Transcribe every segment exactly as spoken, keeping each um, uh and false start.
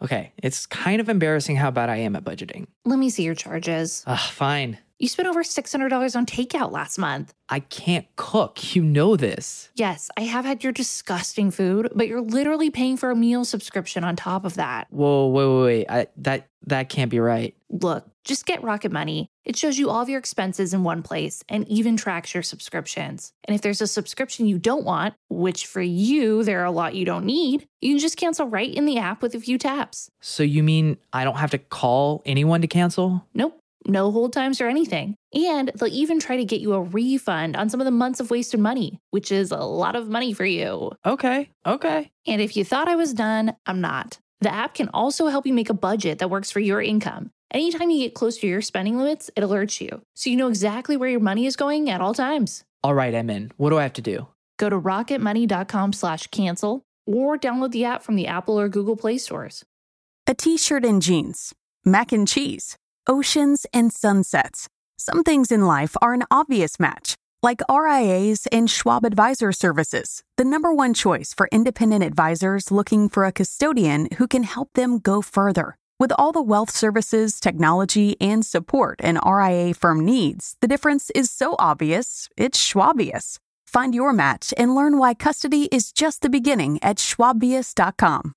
Okay, it's kind of embarrassing how bad I am at budgeting. Let me see your charges. Ugh, fine. You spent over six hundred dollars on takeout last month. I can't cook. You know this. Yes, I have had your disgusting food, but you're literally paying for a meal subscription on top of that. Whoa, wait, wait, wait. I, that, that can't be right. Look, just get Rocket Money. It shows you all of your expenses in one place and even tracks your subscriptions. And if there's a subscription you don't want, which for you, there are a lot you don't need, you can just cancel right in the app with a few taps. So you mean I don't have to call anyone to cancel? Nope. No hold times or anything. And they'll even try to get you a refund on some of the months of wasted money, which is a lot of money for you. Okay, okay. And if you thought I was done, I'm not. The app can also help you make a budget that works for your income. Anytime you get close to your spending limits, it alerts you, so you know exactly where your money is going at all times. All right, I'm in. What do I have to do? Go to rocketmoney.com slash cancel or download the app from the Apple or Google Play stores. A t-shirt and jeans, mac and cheese, oceans and sunsets. Some things in life are an obvious match, like R I As and Schwab Advisor Services, the number one choice for independent advisors looking for a custodian who can help them go further. With all the wealth services, technology, and support an R I A firm needs, the difference is so obvious, it's Schwabious. Find your match and learn why custody is just the beginning at schwabious dot com.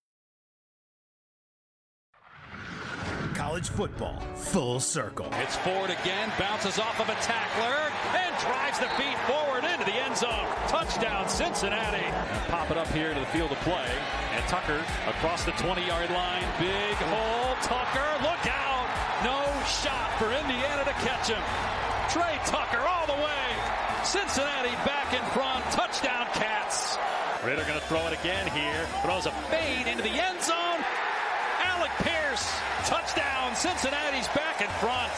College football, full circle. It's Ford again, bounces off of a tackler, and drives the feet forward into the end zone. Touchdown, Cincinnati. Pop it up here to the field of play, and Tucker across the twenty-yard line. Big hole, Tucker, look out. No shot for Indiana to catch him. Trey Tucker all the way. Cincinnati back in front. Touchdown, Cats. Ritter going to throw it again here. Throws a fade into the end zone. Alec Pierce. Touchdown. Cincinnati's back in front.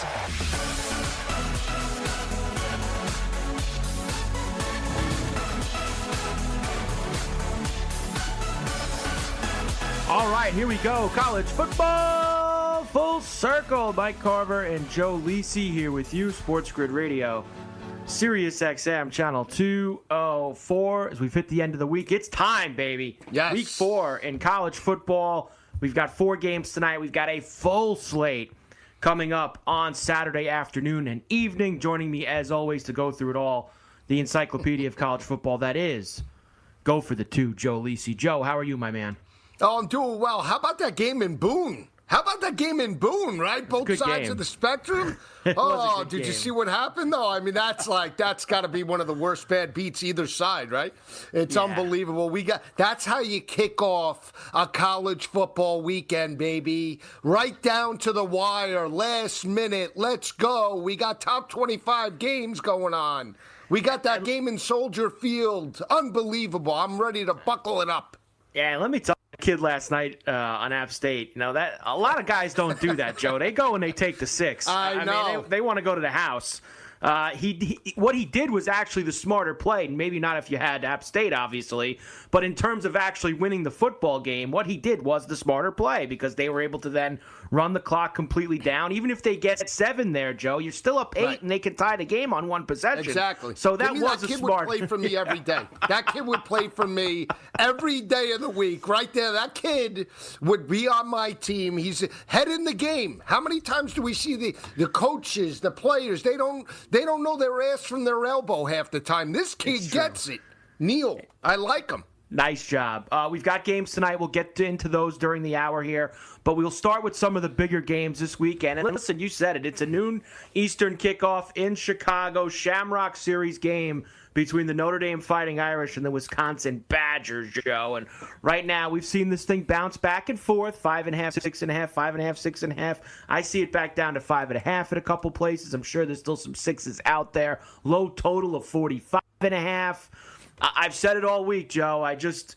All right, here we go. College football full circle. Mike Carver and Joe Lisi here with you. Sports Grid Radio, Sirius X M channel two oh four. As we've hit the end of the week, it's time, baby. Yes. Week four in college football. We've got four games tonight. We've got a full slate coming up on Saturday afternoon and evening. Joining me, as always, to go through it all, the encyclopedia of college football that is Go for the Two, Joe Lisi. Joe, how are you, my man? Oh, I'm doing well. How about that game in Boone? How about that game in Boone, right? Both sides game. of the spectrum. It was a Oh, good did you game. see what happened, though? I mean, that's like, that's got to be one of the worst bad beats either side, right? It's Yeah. unbelievable. We got That's how you kick off a college football weekend, baby. Right down to the wire, last minute, let's go. We got top twenty-five games going on. We got that game in Soldier Field. Unbelievable. I'm ready to buckle it up. Yeah, let me tell you, a kid last night uh, on App State. You know that a lot of guys don't do that, Joe. They go and they take the six. I know. mean, they, they want to go to the house. Uh, he, he what he did was actually the smarter play. Maybe not if you had App State, obviously, but in terms of actually winning the football game, what he did was the smarter play because they were able to then run the clock completely down. Even if they get seven there, Joe, you're still up eight, Right. and they can tie the game on one possession. Exactly. So that Give me was that a kid smart. would play for me every day. That kid would play for me every day of the week, right there. That kid would be on my team. He's head in the game. How many times do we see the, the coaches, the players? They don't they don't know their ass from their elbow half the time. This kid gets it. Neil, I like him. Nice job. Uh, we've got games tonight. We'll get into those during the hour here. But we'll start with some of the bigger games this weekend. And listen, you said it. It's a noon Eastern kickoff in Chicago. Shamrock Series game between the Notre Dame Fighting Irish and the Wisconsin Badgers, Joe. And right now we've seen this thing bounce back and forth. Five and a half, six and a half, five and a half, six and a half. I see it back down to five and a half at a couple places. I'm sure there's still some sixes out there. Low total of forty-five and a half. I've said it all week, Joe. I just,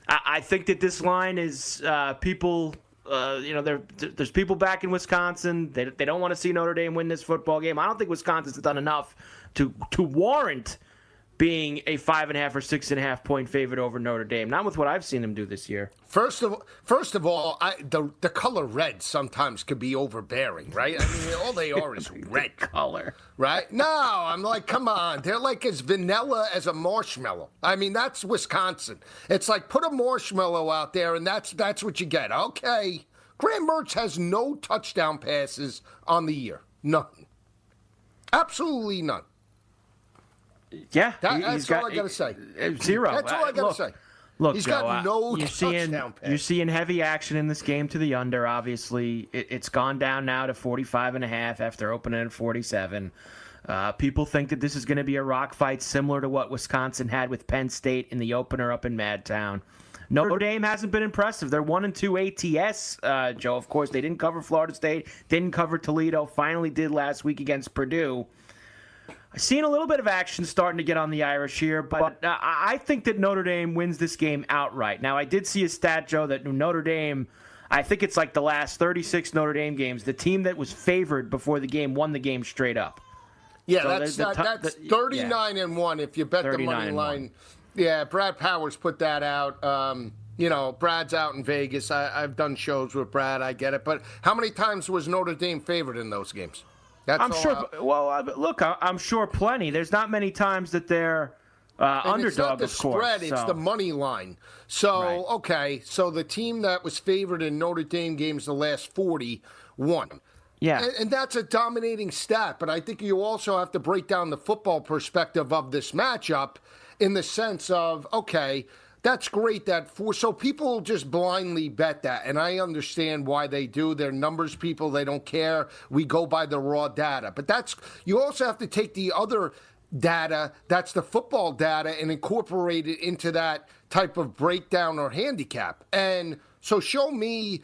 I think that this line is uh, people, uh, you know, there, there's people back in Wisconsin. They, they don't want to see Notre Dame win this football game. I don't think Wisconsin's done enough to to warrant being a five and a half or six and a half point favorite over Notre Dame. Not with what I've seen them do this year. First of first of all, I, the the color red sometimes could be overbearing, right? I mean, all they are is red color, right? No, I'm like, come on, they're like as vanilla as a marshmallow. I mean, that's Wisconsin. It's like put a marshmallow out there, and that's that's what you get. Okay, Graham Mertz has no touchdown passes on the year. None. Absolutely none. Yeah. That, that's got, all I got to say. Zero. That's all I got to say. Look, He's Joe, got no uh, you're touchdown seeing, passes. You're seeing heavy action in this game to the under, obviously. It, it's gone down now to forty-five and a half after opening at forty-seven. Uh, people think that this is going to be a rock fight similar to what Wisconsin had with Penn State in the opener up in Madtown. Notre Dame hasn't been impressive. They're one and two A T S, uh, Joe. Of course, they didn't cover Florida State, didn't cover Toledo, finally did last week against Purdue. I've seen a little bit of action starting to get on the Irish here, but uh, I think that Notre Dame wins this game outright. Now, I did see a stat, Joe, that Notre Dame, I think it's like the last thirty-six Notre Dame games, the team that was favored before the game won the game straight up. Yeah, so that's the, the, that, that's the, thirty-nine yeah. and one if you bet the money line. Yeah, Brad Powers put that out. Um, you know, Brad's out in Vegas. I, I've done shows with Brad. I get it. But how many times was Notre Dame favored in those games? That's I'm sure. I, well, uh, look, I, I'm sure plenty. There's not many times that they're uh, underdog. It's not the of course, spread; so. it's the money line. So, right. okay, so the team that was favored in Notre Dame games the last forty won. Yeah, and, and that's a dominating stat. But I think you also have to break down the football perspective of this matchup in the sense of, okay, that's great that for so people just blindly bet that, and I understand why they do. They're numbers people; they don't care. We go by the raw data, but that's you also have to take the other data, that's the football data, and incorporate it into that type of breakdown or handicap. And so, show me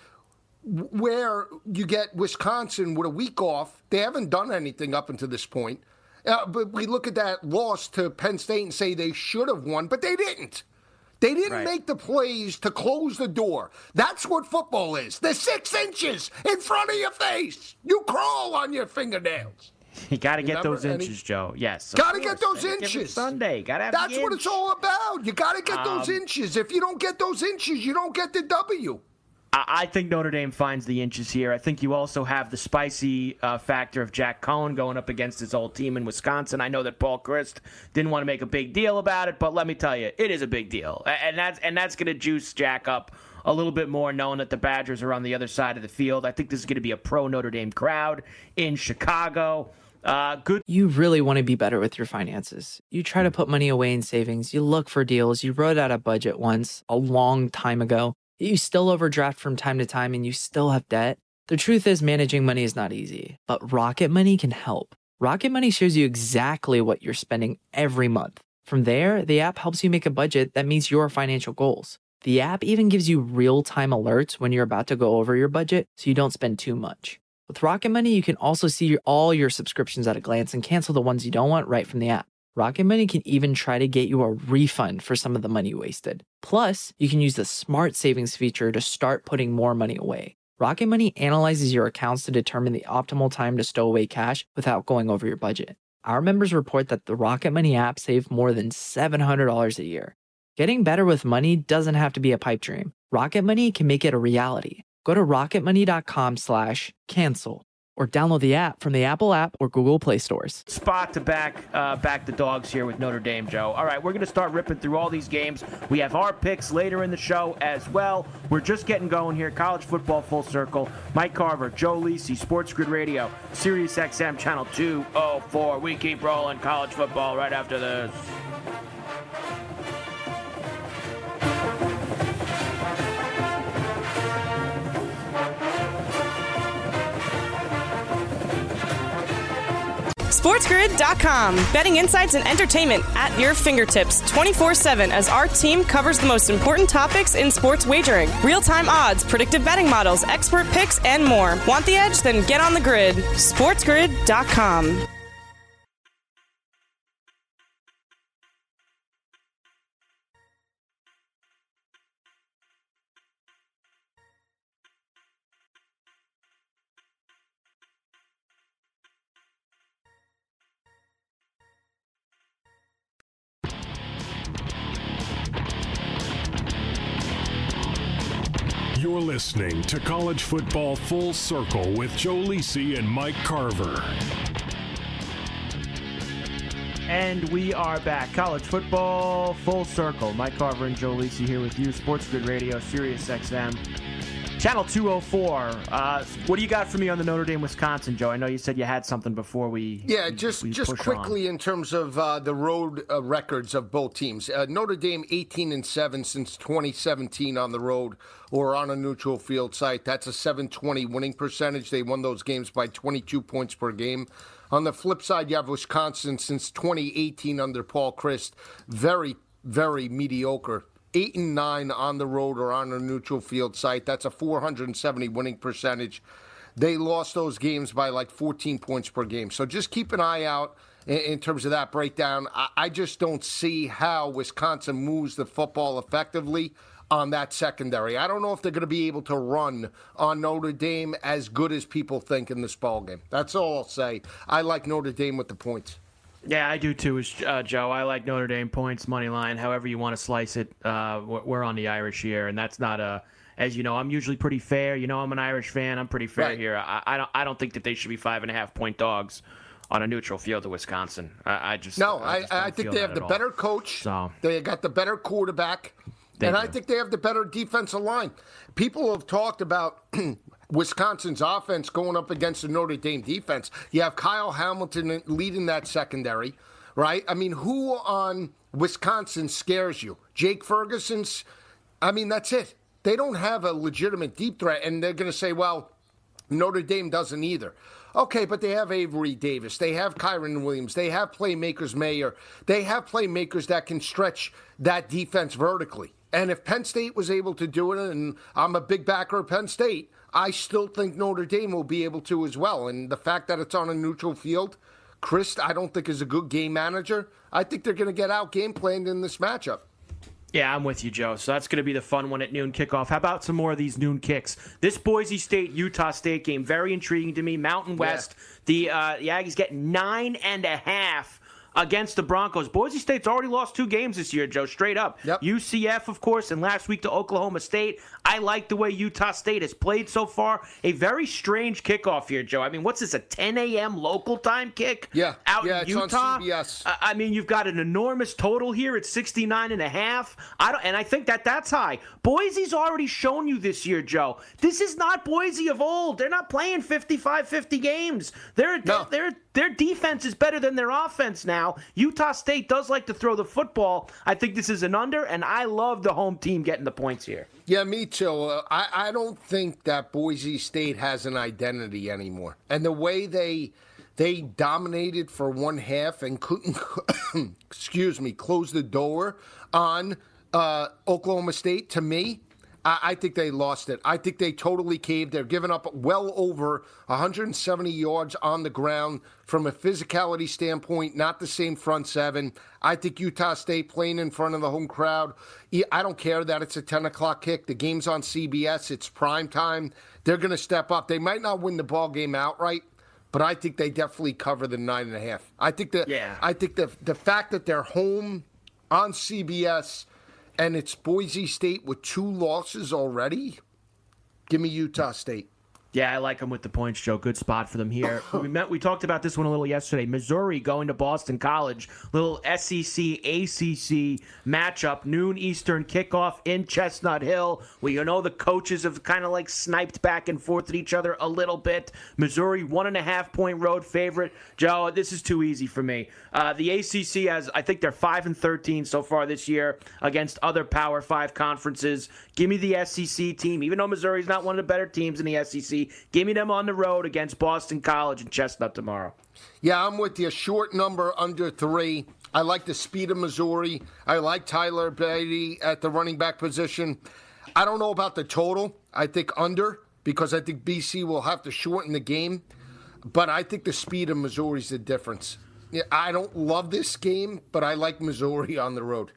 where you get Wisconsin with a week off. They haven't done anything up until this point, uh, but we look at that loss to Penn State and say they should have won, but they didn't. They didn't right. make the plays to close the door. That's what football is. The six inches in front of your face. You crawl on your fingernails. You got to get Remember? those inches, Joe. Yes. Got to get those inches. Sunday. Got to have That's the what inch. it's all about. You got to get um, those inches. If you don't get those inches, you don't get the W. I think Notre Dame finds the inches here. I think you also have the spicy uh, factor of Jack Cohen going up against his old team in Wisconsin. I know that Paul Chryst didn't want to make a big deal about it, but let me tell you, it is a big deal. And that's and that's going to juice Jack up a little bit more, knowing that the Badgers are on the other side of the field. I think this is going to be a pro-Notre Dame crowd in Chicago. Uh, good. You really want to be better with your finances. You try to put money away in savings. You look for deals. You wrote out a budget once a long time ago. You still overdraft from time to time and you still have debt. The truth is managing money is not easy, but Rocket Money can help. Rocket Money shows you exactly what you're spending every month. From there, the app helps you make a budget that meets your financial goals. The app even gives you real-time alerts when you're about to go over your budget so you don't spend too much. With Rocket Money, you can also see all your subscriptions at a glance and cancel the ones you don't want right from the app. Rocket Money can even try to get you a refund for some of the money wasted. Plus, you can use the Smart Savings feature to start putting more money away. Rocket Money analyzes your accounts to determine the optimal time to stow away cash without going over your budget. Our members report that the Rocket Money app saved more than seven hundred dollars a year. Getting better with money doesn't have to be a pipe dream. Rocket Money can make it a reality. Go to rocketmoney.com slash cancel. Or download the app from the Apple app or Google Play stores. Spot to back uh, back the dogs here with Notre Dame, Joe. All right, we're going to start ripping through all these games. We have our picks later in the show as well. We're just getting going here. College football full circle. Mike Carver, Joe Lisi, Sports Grid Radio, Sirius X M Channel two oh four. We keep rolling college football right after this. SportsGrid dot com. Betting insights and entertainment at your fingertips twenty-four seven as our team covers the most important topics in sports wagering. Real-time odds, predictive betting models, expert picks, and more. Want the edge? Then get on the grid. SportsGrid dot com. You're listening to College Football Full Circle with Joe Lisi and Mike Carver. And we are back. College football full circle. Mike Carver and Joe Lisi here with you. Sports Grid Radio, Sirius X M. Channel two oh four. Uh, what do you got for me on the Notre Dame Wisconsin, Joe? I know you said you had something before we. Yeah, just we just quickly on. In terms of uh, the road uh, records of both teams. Uh, Notre Dame eighteen and seven since twenty seventeen on the road or on a neutral field site. That's a seven twenty winning percentage. They won those games by twenty-two points per game. On the flip side, you have Wisconsin since twenty eighteen under Paul Chryst. Very, very mediocre. Eight and nine on the road or on a neutral field site. That's a four hundred seventy winning percentage. They lost those games by like fourteen points per game. So just keep an eye out in, in terms of that breakdown. I, I just don't see how Wisconsin moves the football effectively on that secondary. I don't know if they're going to be able to run on Notre Dame as good as people think in this ballgame. That's all I'll say. I like Notre Dame with the points. Yeah, I do too, uh, Joe. I like Notre Dame points, money line, however you want to slice it. Uh, we're on the Irish here, and that's not a. As you know, I'm usually pretty fair. You know, I'm an Irish fan. I'm pretty fair right. here. I, I don't. I don't think that they should be five and a half point dogs on a neutral field to Wisconsin. I, I just no. I, just I, I think they have the all. better coach. So. They got the better quarterback, they and do. I think they have the better defensive line. People have talked about Wisconsin's offense going up against the Notre Dame defense. You have Kyle Hamilton leading that secondary, right? I mean, who on Wisconsin scares you? Jake Ferguson's? I mean, that's it. They don't have a legitimate deep threat, and they're going to say, well, Notre Dame doesn't either. Okay, but they have Avery Davis. They have Kyron Williams. They have playmakers Mayer. They have playmakers that can stretch that defense vertically. And if Penn State was able to do it, and I'm a big backer of Penn State, I still think Notre Dame will be able to as well. And the fact that it's on a neutral field, Chryst, I don't think is a good game manager. I think they're going to get out game planned in this matchup. Yeah, I'm with you, Joe. So that's going to be the fun one at noon kickoff. How about some more of these noon kicks? This Boise State-Utah State game, very intriguing to me. Mountain West, yeah. the, uh, the Aggies get nine and a half against the Broncos. Boise State's already lost two games this year, Joe, straight up. Yep. U C F, of course, and last week to Oklahoma State. I like the way Utah State has played so far. A very strange kickoff here, Joe. I mean, what's this, a ten a.m. local time kick? Yeah, out yeah, in it's Utah? on C B S. I, I mean, you've got an enormous total here at sixty-nine and a half. I don't, and I think that that's high. Boise's already shown you this year, Joe. This is not Boise of old. They're not playing fifty-five fifty games. They're, no. they're, their defense is better than their offense now. Utah State does like to throw the football. I think this is an under, and I love the home team getting the points here. Yeah, me too. Uh, I, I don't think that Boise State has an identity anymore. And the way they they dominated for one half and couldn't, excuse me, close the door on uh, Oklahoma State, to me, I, I think they lost it. I think they totally caved. They're giving up well over one hundred seventy yards on the ground. From a physicality standpoint, not the same front seven. I think Utah State playing in front of the home crowd. I don't care that it's a ten o'clock kick. The game's on C B S. It's prime time. They're going to step up. They might not win the ball game outright, but I think they definitely cover the nine and a half. I think that. Yeah. I think the the fact that they're home on C B S and it's Boise State with two losses already. Give me Utah State. Yeah, I like them with the points, Joe. Good spot for them here. we met. We talked about this one a little yesterday. Missouri going to Boston College. Little S E C A C C matchup. Noon Eastern kickoff in Chestnut Hill. Well, you know the coaches have kind of like sniped back and forth at each other a little bit. Missouri, one and a half point road favorite. Joe, this is too easy for me. Uh, the A C C has, I think they're five and thirteen so far this year against other Power Five conferences. Give me the S E C team, even though Missouri's not one of the better teams in the S E C. Give me them on the road against Boston College and Chestnut tomorrow. Yeah, I'm with you. Short number, under three. I like the speed of Missouri. I like Tyler Beatty at the running back position. I don't know about the total. I think under, because I think B C will have to shorten the game. But I think the speed of Missouri is the difference. Yeah, I don't love this game, but I like Missouri on the road.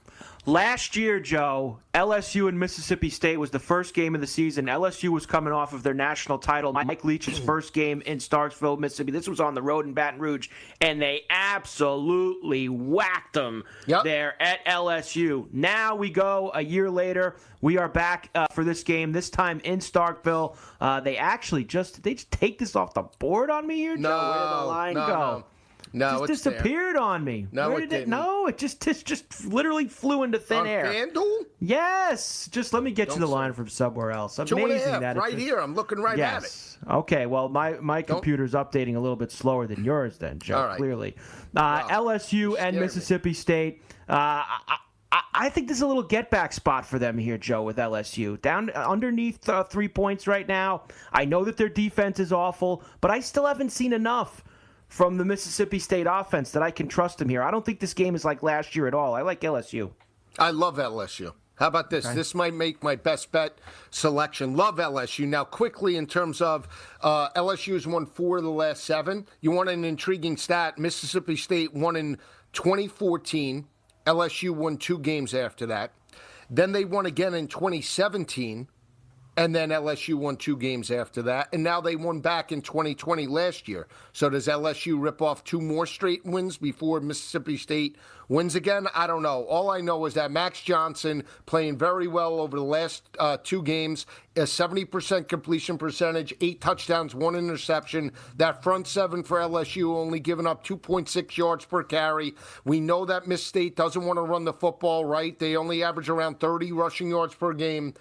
Last year, Joe, L S U and Mississippi State was the first game of the season. L S U was coming off of their national title, Mike Leach's first game in Starkville, Mississippi. This was on the road in Baton Rouge, and they absolutely whacked them yep. there at L S U. Now we go a year later. We are back uh, for this game, this time in Starkville. Uh, they actually just, they just take this off the board on me here, Joe? No, Where did the line no, go? No. No, just it's disappeared there. on me. No, Where it did didn't. No, it just just, just literally flew into thin On air. FanDuel? Yes. Just let me get Don't you the say. line from somewhere else. Two and a Amazing half, that it right just- here. I'm looking right at it. Yes. Okay. Well, my, my Don't- computer's updating a little bit slower than yours then, Joe, All right. clearly. Uh, Wow. L S U You and scared me. Mississippi State. Uh, I, I, I think this is a little get-back spot for them here, Joe, with L S U. Down underneath uh, three points right now. I know that their defense is awful, but I still haven't seen enough from the Mississippi State offense that I can trust them here. I don't think this game is like last year at all. I like L S U. I love L S U. How about this? Okay. This might make my best bet selection. Love L S U. Now, quickly, in terms of uh, L S U has won four of the last seven. You want an intriguing stat? Mississippi State won in twenty fourteen. L S U won two games after that. Then they won again in twenty seventeen. And then L S U won two games after that. And now they won back in twenty twenty last year. So does L S U rip off two more straight wins before Mississippi State wins again? I don't know. All I know is that Max Johnson playing very well over the last uh, two games, a seventy percent completion percentage, eight touchdowns, one interception. That front seven for L S U only giving up two point six yards per carry. We know that Miss State doesn't want to run the football, right? They only average around thirty rushing yards per game.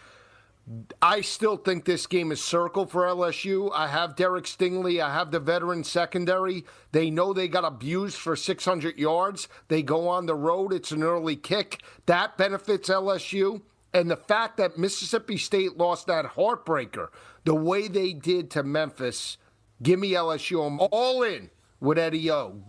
I still think this game is circle for L S U. I have Derek Stingley. I have the veteran secondary. They know they got abused for six hundred yards. They go on the road. It's an early kick. That benefits L S U. And the fact that Mississippi State lost that heartbreaker the way they did to Memphis, give me L S U. I'm all in with Eddie O.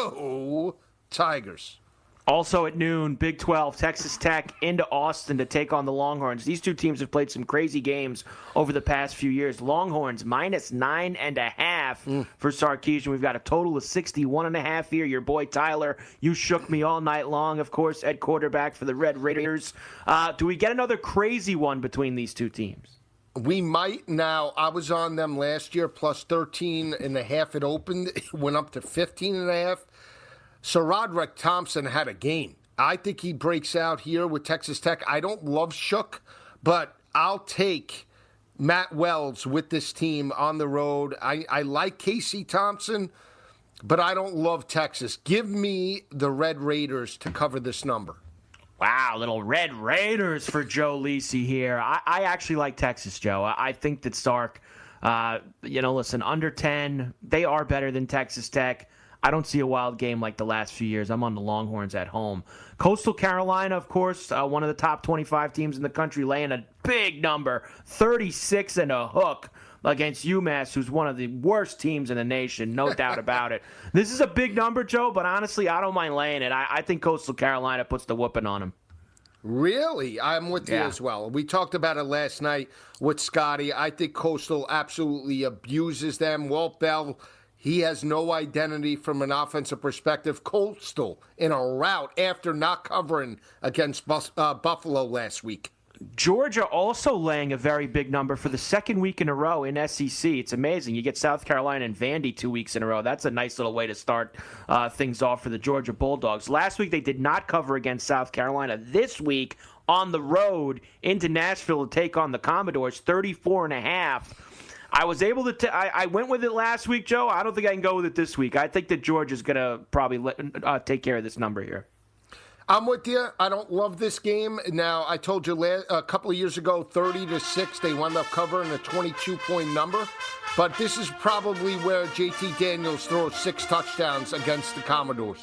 Go Tigers. Also at noon, Big twelve, Texas Tech into Austin to take on the Longhorns. These two teams have played some crazy games over the past few years. Longhorns minus nine and a half mm. for Sarkisian. We've got a total of sixty-one and a half here. Your boy Tyler, you shook me all night long, of course, at quarterback for the Red Raiders. Uh, do we get another crazy one between these two teams? We might. Now, I was on them last year, plus thirteen and a half. It opened, it went up to fifteen and a half. So Roderick Thompson had a game. I think he breaks out here with Texas Tech. I don't love Shook, but I'll take Matt Wells with this team on the road. I, I like Casey Thompson, but I don't love Texas. Give me the Red Raiders to cover this number. Wow, little Red Raiders for Joe Lisi here. I, I actually like Texas, Joe. I, I think that Sark, uh, you know, listen, under ten, they are better than Texas Tech. I don't see a wild game like the last few years. I'm on the Longhorns at home. Coastal Carolina, of course, uh, one of the top twenty-five teams in the country, laying a big number, thirty-six and a hook against UMass, who's one of the worst teams in the nation, no doubt about it. This is a big number, Joe, but honestly, I don't mind laying it. I, I think Coastal Carolina puts the whooping on them. Really? I'm with you Yeah. as well. We talked about it last night with Scotty. I think Coastal absolutely abuses them. Walt Bell, he has no identity from an offensive perspective. Coastal in a rout after not covering against Bus- uh, Buffalo last week. Georgia also laying a very big number for the second week in a row in S E C. It's amazing. You get South Carolina and Vandy two weeks in a row. That's a nice little way to start uh, things off for the Georgia Bulldogs. Last week they did not cover against South Carolina. This week on the road into Nashville to take on the Commodores, thirty-four and a half. I was able to. T- I, I went with it last week, Joe. I don't think I can go with it this week. I think that Georgia's going to probably let, uh, take care of this number here. I'm with you. I don't love this game. Now, I told you last, a couple of years ago, thirty to six, they wound up covering a twenty-two point number. But this is probably where J T Daniels throws six touchdowns against the Commodores.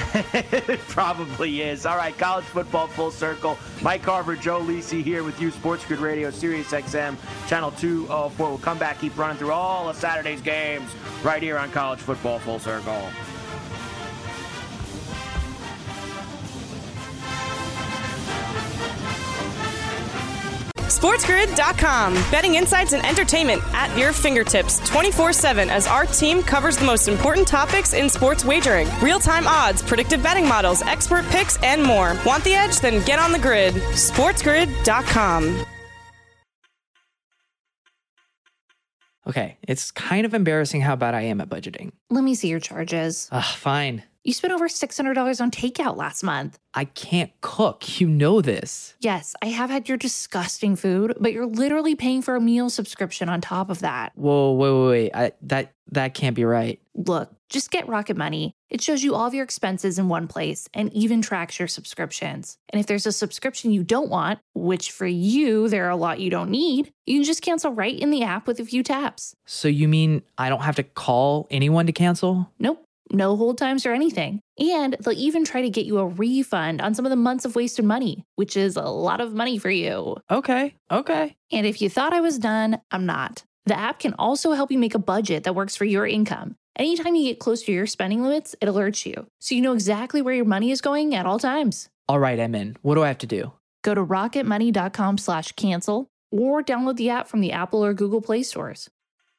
It probably is. All right, college football full circle. Mike Carver, Joe Lisi here with you, Sports Grid Radio, Sirius X M, Channel two oh four. We'll come back, keep running through all of Saturday's games right here on College Football Full Circle. SportsGrid dot com. Betting insights and entertainment at your fingertips twenty-four seven as our team covers the most important topics in sports wagering. Real-time odds, predictive betting models, expert picks, and more. Want the edge? Then get on the grid. SportsGrid dot com. Okay, it's kind of embarrassing how bad I am at budgeting. Let me see your charges. Ugh, fine. You spent over six hundred dollars on takeout last month. I can't cook. You know this. Yes, I have had your disgusting food, but you're literally paying for a meal subscription on top of that. Whoa, wait, wait, wait. I, that, that can't be right. Look, just get Rocket Money. It shows you all of your expenses in one place and even tracks your subscriptions. And if there's a subscription you don't want, which for you, there are a lot you don't need, you can just cancel right in the app with a few taps. So you mean I don't have to call anyone to cancel? Nope. No hold times or anything. And they'll even try to get you a refund on some of the months of wasted money, which is a lot of money for you. Okay, okay. And if you thought I was done, I'm not. The app can also help you make a budget that works for your income. Anytime you get close to your spending limits, it alerts you, so you know exactly where your money is going at all times. All right, I'm in. What do I have to do? Go to rocketmoney.com slash cancel or download the app from the Apple or Google Play stores.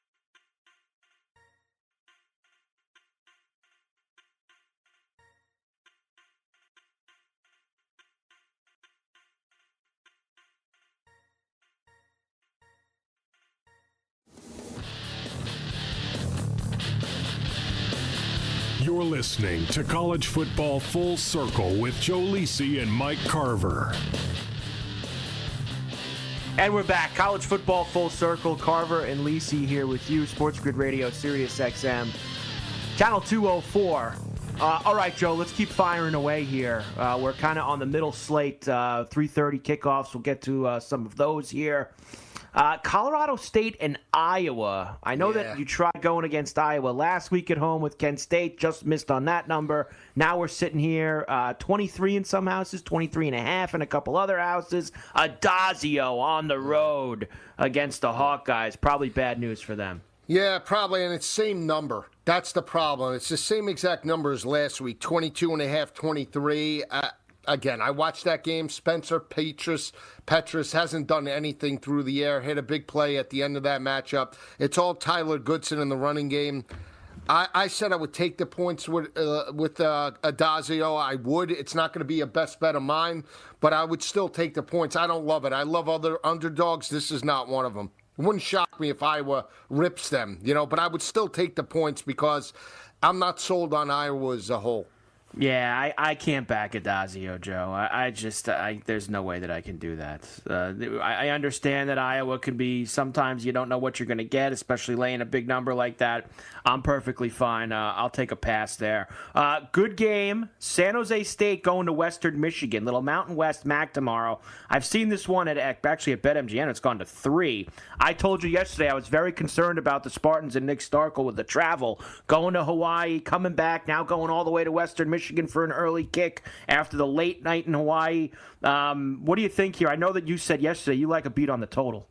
You're listening to College Football Full Circle with Joe Lisi and Mike Carver. And we're back. College Football Full Circle. Carver and Lisi here with you. Sports Grid Radio, Sirius X M, Channel two oh four. Uh, all right, Joe, let's keep firing away here. Uh, we're kind of on the middle slate. Uh, three thirty kickoffs. We'll get to uh, some of those here. Uh, Colorado State and Iowa. I know yeah. that you tried going against Iowa last week at home with Kent State, just missed on that number. Now we're sitting here, uh, twenty-three in some houses, twenty-three and a half in a couple other houses. Adazio on the road against the Hawkeyes. Probably bad news for them. Yeah, probably, and it's same number. That's the problem. It's the same exact number as last week, twenty-two and a half, twenty-three. Uh, Again, I watched that game. Spencer Petrus, Petrus hasn't done anything through the air. Hit a big play at the end of that matchup. It's all Tyler Goodson in the running game. I, I said I would take the points with uh, with uh, Adazio. I would. It's not going to be a best bet of mine, but I would still take the points. I don't love it. I love other underdogs. This is not one of them. It wouldn't shock me if Iowa rips them, you know, but I would still take the points because I'm not sold on Iowa as a whole. Yeah, I, I can't back Adazio, Joe. I, I just, I, there's no way that I can do that. Uh, I, I understand that Iowa can be, sometimes you don't know what you're going to get, especially laying a big number like that. I'm perfectly fine. Uh, I'll take a pass there. Uh, good game. San Jose State going to Western Michigan. Little Mountain West M A C tomorrow. I've seen this one at actually at BetMGM. It's gone to three. I told you yesterday I was very concerned about the Spartans and Nick Starkel with the travel. Going to Hawaii, coming back, now going all the way to Western Michigan. Michigan for an early kick after the late night in Hawaii. Um, what do you think here? I know that you said yesterday you like a beat on the total.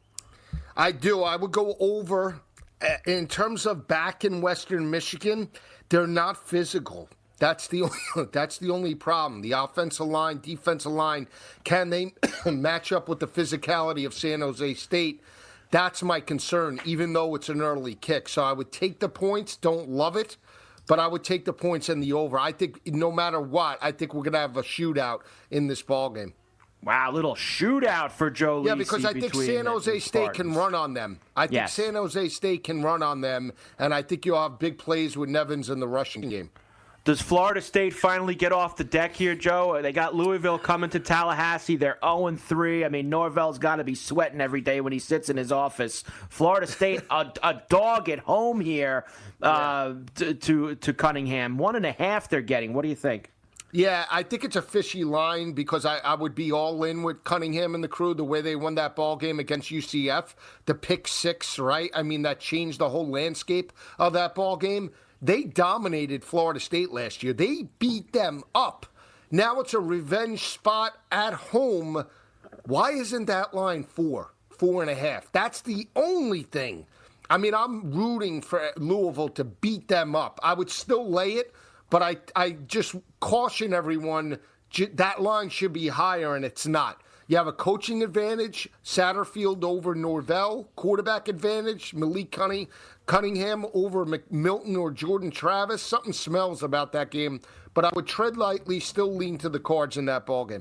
I do. I would go over. In terms of back in Western Michigan, they're not physical. That's the only, that's the only problem. The offensive line, defensive line, can they match up with the physicality of San Jose State? That's my concern, even though it's an early kick. So I would take the points. Don't love it. But I would take the points in the over. I think no matter what, I think we're going to have a shootout in this ballgame. Wow, little shootout for Joe Lisi. Yeah, because I think San Jose State can run on them. I think yes. San Jose State can run on them, and I think you'll have big plays with Nevins in the rushing game. Does Florida State finally get off the deck here, Joe? They got Louisville coming to Tallahassee. They're oh and three. I mean, Norvell's got to be sweating every day when he sits in his office. Florida State, a, a dog at home here uh, to, to to Cunningham. One and a half they're getting. What do you think? Yeah, I think it's a fishy line because I, I would be all in with Cunningham and the crew, the way they won that ball game against U C F. The pick six, right? I mean, that changed the whole landscape of that ball game. They dominated Florida State last year. They beat them up. Now it's a revenge spot at home. Why isn't that line four, four and a half? That's the only thing. I mean, I'm rooting for Louisville to beat them up. I would still lay it, but I, I just caution everyone, that line should be higher, and it's not. You have a coaching advantage, Satterfield over Norvell, quarterback advantage, Malik Cunningham. Cunningham over McMilton or Jordan Travis. Something smells about that game, but I would tread lightly, still lean to the cards in that ballgame.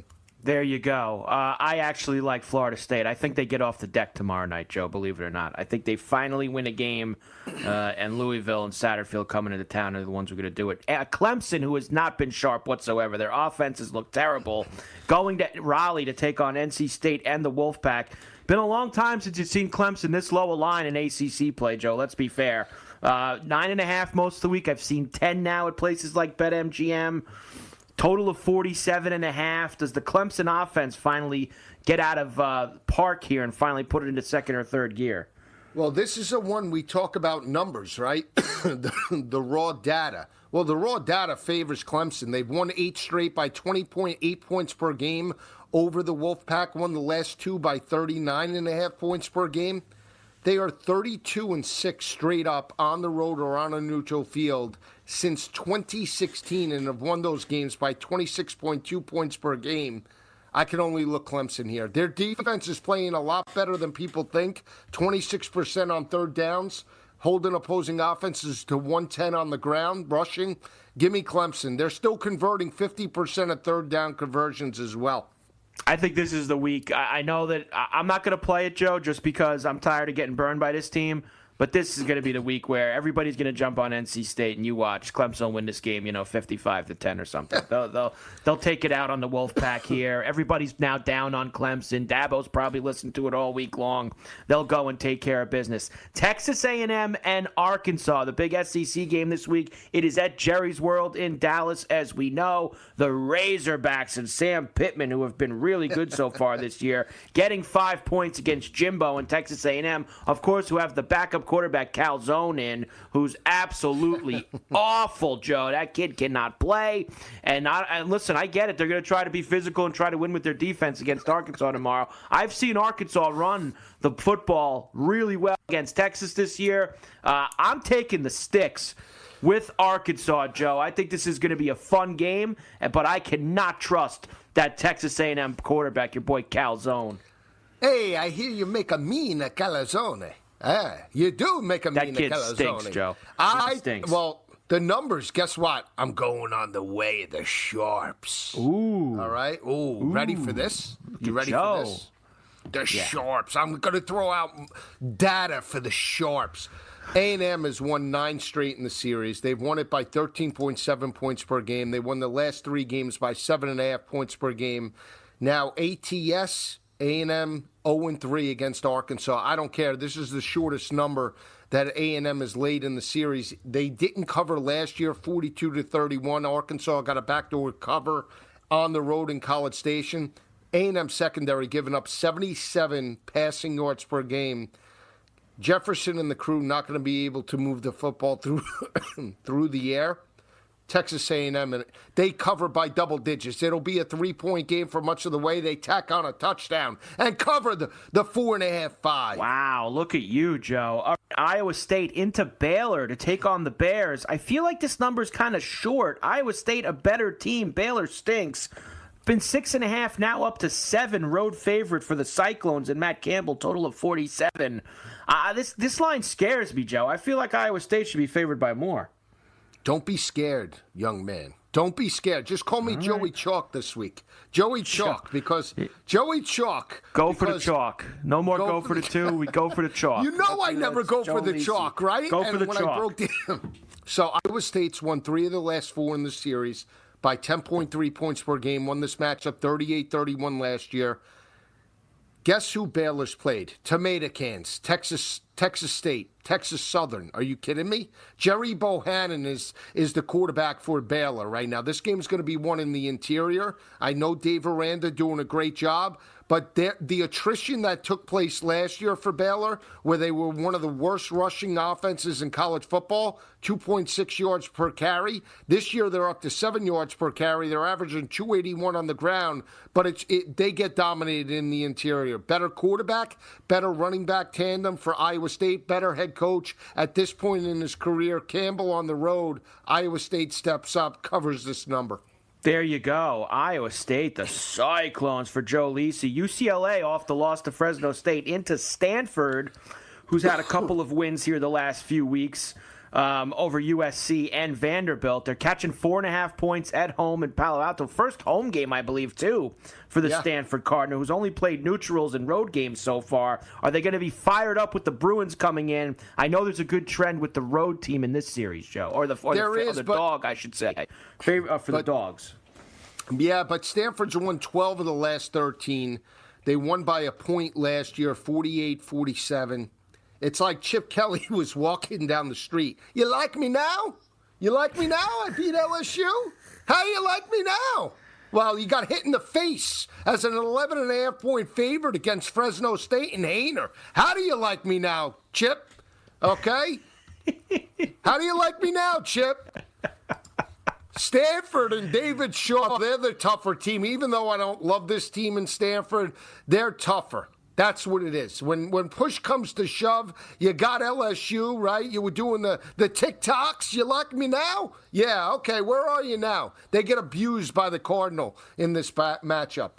There you go. Uh, I actually like Florida State. I think they get off the deck tomorrow night, Joe, believe it or not. I think they finally win a game, uh, and Louisville and Satterfield coming into town are the ones who are going to do it. Uh, Clemson, who has not been sharp whatsoever. Their offenses look terrible. Going to Raleigh to take on N C State and the Wolfpack. Been a long time since you've seen Clemson this low a line in A C C play, Joe. Let's be fair. Uh, nine and a half most of the week. I've seen ten now at places like BetMGM. Total of forty-seven and a half. Does the Clemson offense finally get out of uh, park here and finally put it into second or third gear? Well, this is a one we talk about numbers, right? the, the raw data. Well, the raw data favors Clemson. They've won eight straight by twenty point eight points per game over the Wolfpack. Won the last two by thirty-nine and a half points per game. They are thirty-two and six straight up on the road or on a neutral field since twenty sixteen and have won those games by twenty-six point two points per game. I can only look Clemson here. Their defense is playing a lot better than people think. twenty-six percent on third downs, holding opposing offenses to one ten on the ground, rushing. Give me Clemson. They're still converting fifty percent of third down conversions as well. I think this is the week. I know that I'm not going to play it, Joe, just because I'm tired of getting burned by this team. But this is going to be the week where everybody's going to jump on N C State, and you watch Clemson will win this game, you know, fifty-five to ten or something. They'll they'll they'll take it out on the Wolfpack here. Everybody's now down on Clemson. Dabo's probably listened to it all week long. They'll go and take care of business. Texas A and M and Arkansas, the big S E C game this week. It is at Jerry's World in Dallas, as we know. The Razorbacks and Sam Pittman, who have been really good so far this year, getting five points against Jimbo and Texas A and M, of course, who have the backup quarterback Calzone in, who's absolutely awful, Joe. That kid cannot play. And, I, and listen, I get it. They're going to try to be physical and try to win with their defense against Arkansas tomorrow. I've seen Arkansas run the football really well against Texas this year. Uh, I'm taking the sticks with Arkansas, Joe. I think this is going to be a fun game, but I cannot trust that Texas A and M quarterback, your boy Calzone. Hey, I hear you make a mean at Calzone. Ah, you do make a mean That kid Calzone. stinks, Joe. I stinks. Well, the numbers. Guess what? I'm going on the way of the Sharps. Ooh. All right. Ooh. Ooh. Ready for this? You ready Joe. for this? The Yeah. Sharps. I'm going to throw out data for the Sharps. A and M has won nine straight in the series. They've won it by thirteen point seven points per game. They won the last three games by seven and a half points per game. Now A T S. A and M oh and three against Arkansas. I don't care. This is the shortest number that A and M has laid in the series. They didn't cover last year, forty-two to thirty-one. Arkansas got a backdoor cover on the road in College Station. A and M secondary giving up seventy-seven passing yards per game. Jefferson and the crew not going to be able to move the football through through the air. Texas A and M, and they cover by double digits. It'll be a three-point game for much of the way. They tack on a touchdown and cover the, the four and a half, five. Wow, look at you, Joe. All right, Iowa State into Baylor to take on the Bears. I feel like this number's kind of short. Iowa State, a better team. Baylor stinks. Been six and a half, now up to seven. Road favorite for the Cyclones and Matt Campbell, total of forty-seven. Uh, this, this line scares me, Joe. I feel like Iowa State should be favored by more. Don't be scared, young man. Don't be scared. Just call me All Joey right. Chalk this week. Joey Chalk, because Joey Chalk. Go for the chalk. No more go, go for the, the two. We go for the chalk. You know I never go for the chalk, right? Go for and the when chalk. I broke down. So Iowa State's won three of the last four in the series by ten point three points per game. Won this matchup thirty-eight thirty-one last year. Guess who Baylor's played? Tomato cans. Texas Texas State. Texas Southern. Are you kidding me? Jerry Bohannon is is the quarterback for Baylor right now. This game's going to be won in the interior. I know Dave Aranda doing a great job, but the attrition that took place last year for Baylor, where they were one of the worst rushing offenses in college football, two point six yards per carry. This year they're up to seven yards per carry. They're averaging two eighty-one on the ground, but it's, it, they get dominated in the interior. Better quarterback, better running back tandem for Iowa State, better head coach at this point in his career. Campbell on the road. Iowa State steps up, covers this number. There you go. Iowa State, the Cyclones for Joe Lisi. U C L A off the loss to Fresno State into Stanford, who's had a couple of wins here the last few weeks. um, over U S C and Vanderbilt. They're catching four and a half points at home in Palo Alto. First home game, I believe, too, for the yeah. Stanford Cardinal, who's only played neutrals and road games so far. Are they going to be fired up with the Bruins coming in? I know there's a good trend with the road team in this series, Joe, or the, or the, is, or the but, dog, I should say, Favor, uh, for but, the dogs. Yeah, but Stanford's won twelve of the last thirteen. They won by a point last year, forty-eight forty-seven. It's like Chip Kelly was walking down the street. You like me now? You like me now? I beat L S U? How you like me now? Well, you got hit in the face as an eleven and a half point favorite against Fresno State and Hainer. How do you like me now, Chip? Okay? How do you like me now, Chip? Stanford and David Shaw, they're the tougher team. Even though I don't love this team in Stanford, they're tougher. That's what it is. When when push comes to shove, you got L S U, right? You were doing the, the TikToks. You like me now? Yeah, okay, where are you now? They get abused by the Cardinal in this ba- matchup.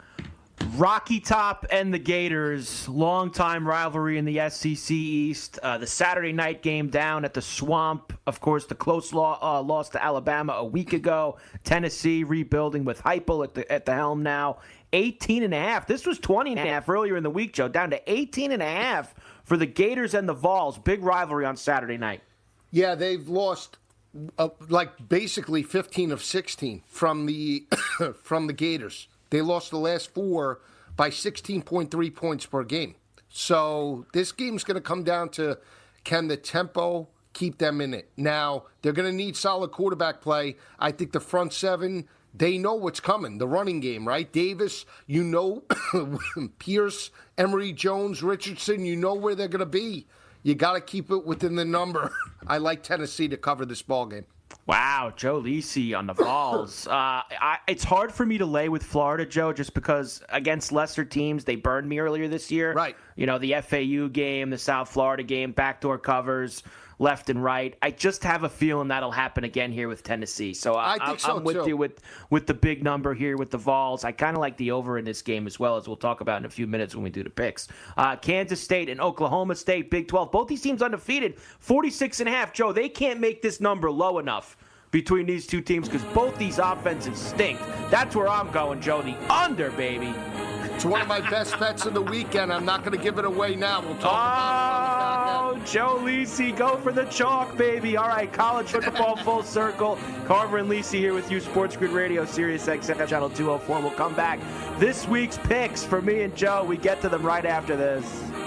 Rocky Top and the Gators, longtime rivalry in the S E C East. Uh, the Saturday night game down at the Swamp. Of course, the close law, uh, loss to Alabama a week ago. Tennessee rebuilding with Heupel at the at the helm now. eighteen and a half. This was twenty and a half earlier in the week, Joe. Down to eighteen and a half for the Gators and the Vols. Big rivalry on Saturday night. Yeah, they've lost uh, like basically fifteen of sixteen from the from the Gators. They lost the last four by sixteen point three points per game. So this game's going to come down to, can the tempo keep them in it? Now, they're going to need solid quarterback play. I think the front seven, they know what's coming. The running game, right? Davis, you know, Pierce, Emory Jones, Richardson, you know where they're going to be. You got to keep it within the number. I like Tennessee to cover this ball game. Wow, Joe Lisi on the Vols. uh, I, it's hard for me to lay with Florida, Joe, just because against lesser teams, they burned me earlier this year. Right. You know, the F A U game, the South Florida game, backdoor covers, left and right. I just have a feeling that'll happen again here with Tennessee. So I, I think I'm, so I'm with too. you with, with the big number here with the Vols. I kind of like the over in this game as well, as we'll talk about in a few minutes when we do the picks. Uh, Kansas State and Oklahoma State, Big twelve. Both these teams undefeated, forty-six and a half. Joe, they can't make this number low enough between these two teams because both these offenses stink. That's where I'm going, Joe. The under, baby. It's one of my best bets of the weekend. I'm not going to give it away now. We'll talk oh, about it. Joe Lisi, go for the chalk, baby. All right, college football full circle. Carver and Lisi here with you, Sports Grid Radio, Sirius X M, Channel two oh four. We'll come back. This week's picks for me and Joe. We get to them right after this.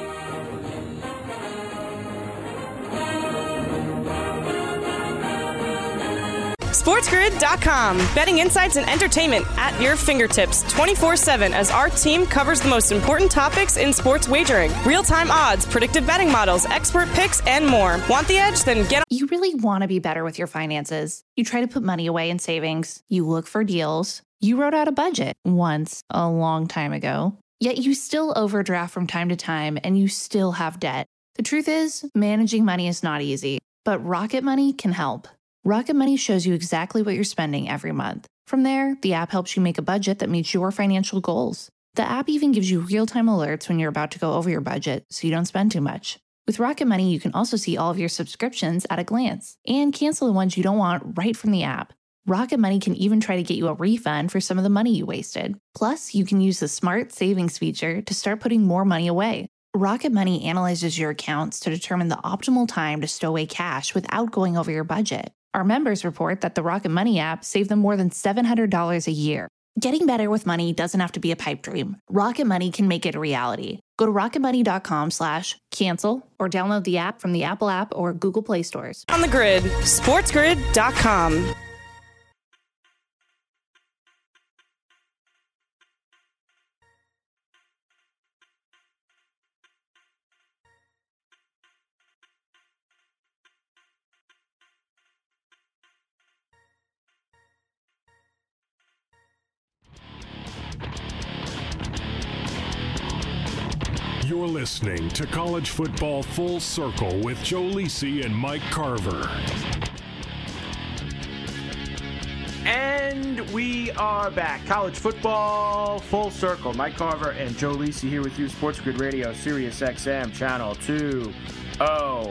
SportsGrid dot com. Betting insights and entertainment at your fingertips twenty-four seven as our team covers the most important topics in sports wagering. Real-time odds, predictive betting models, expert picks, and more. Want the edge? Then get on. You really want to be better with your finances. You try to put money away in savings. You look for deals. You wrote out a budget once, a long time ago. Yet you still overdraft from time to time and you still have debt. The truth is, managing money is not easy, but Rocket Money can help. Rocket Money shows you exactly what you're spending every month. From there, the app helps you make a budget that meets your financial goals. The app even gives you real-time alerts when you're about to go over your budget, so you don't spend too much. With Rocket Money, you can also see all of your subscriptions at a glance and cancel the ones you don't want right from the app. Rocket Money can even try to get you a refund for some of the money you wasted. Plus, you can use the Smart Savings feature to start putting more money away. Rocket Money analyzes your accounts to determine the optimal time to stow away cash without going over your budget. Our members report that the Rocket Money app saved them more than seven hundred dollars a year. Getting better with money doesn't have to be a pipe dream. Rocket Money can make it a reality. Go to rocketmoney.com slash cancel or download the app from the Apple app or Google Play stores. On the grid, SportsGrid dot com. You're listening to College Football Full Circle with Joe Lisi and Mike Carver. And we are back. College Football Full Circle. Mike Carver and Joe Lisi here with you, Sports Grid Radio, Sirius X M, Channel two oh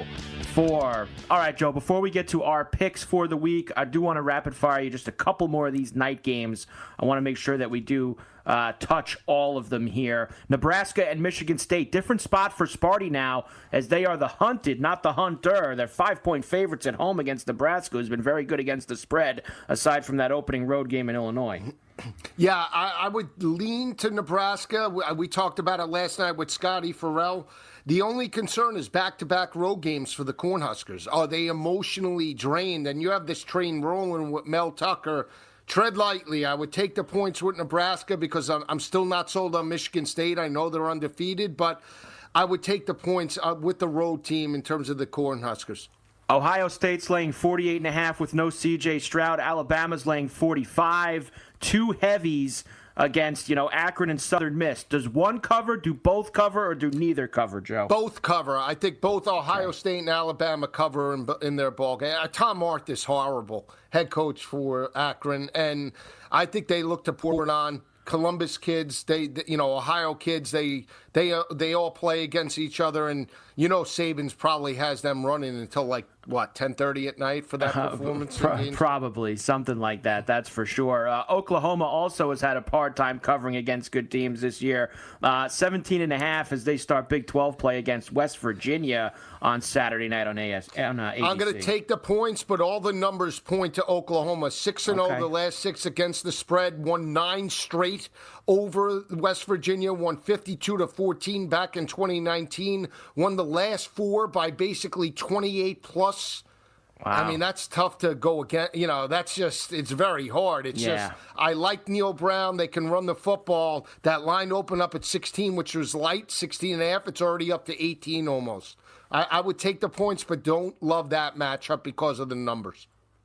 four. All right, Joe, before we get to our picks for the week, I do want to rapid fire you just a couple more of these night games. I want to make sure that we do uh, touch all of them here. Nebraska and Michigan State, different spot for Sparty now, as they are the hunted, not the hunter. They're five-point favorites at home against Nebraska, who's been very good against the spread, aside from that opening road game in Illinois. Yeah, I, I would lean to Nebraska. We, we talked about it last night with Scotty Farrell. The only concern is back-to-back road games for the Cornhuskers. Are they emotionally drained? And you have this train rolling with Mel Tucker. Tread lightly. I would take the points with Nebraska because I'm, I'm still not sold on Michigan State. I know they're undefeated, but I would take the points uh, with the road team in terms of the Cornhuskers. Ohio State's laying forty-eight and a half with no C J Stroud. Alabama's laying forty-five. Two heavies against, you know, Akron and Southern Miss. Does one cover, do both cover, or do neither cover, Joe? Both cover. I think both Ohio okay. State and Alabama cover in, in their ball game. Uh, Tom Arth is horrible, head coach for Akron, and I think they look to pour it on. Columbus kids, they, they you know, Ohio kids, they they uh, they all play against each other, and you know Saban's probably has them running until like what ten thirty at night for that performance. Uh, pro- probably something like that. That's for sure. Uh, Oklahoma also has had a hard time covering against good teams this year. Uh, seventeen and a half as they start Big twelve play against West Virginia on Saturday night on A S on uh, A B C. I'm going to take the points, but all the numbers point to Oklahoma. Six and zero the last six against the spread. Won nine straight over West Virginia. Won fifty-two to fourteen back in twenty nineteen. Won the last four by basically twenty-eight plus. Wow. I mean, that's tough to go again. You know, that's just, it's very hard. It's yeah. just, I like Neil Brown. They can run the football. That line opened up at sixteen, which was light, sixteen and a half. It's already up to eighteen almost. I, I would take the points, but don't love that matchup because of the numbers.